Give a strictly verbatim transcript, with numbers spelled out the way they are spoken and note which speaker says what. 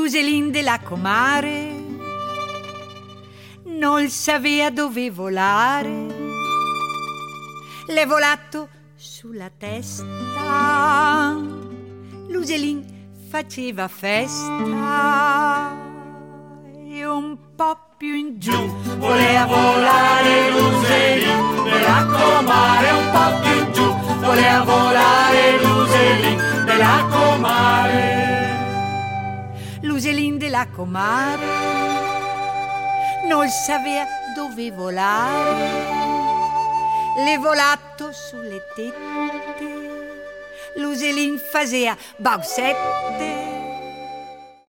Speaker 1: L'uselin della comare non sapeva dove volare, l'è volato sulla testa, l'uselin faceva festa e un po' più in giù voleva volare l'uselin della comare, un po' più in giù voleva volare l'uselin della comare. L'uselin della comare non sapeva dove volare, l'è volato sulle tette, l'uselin faceva bausette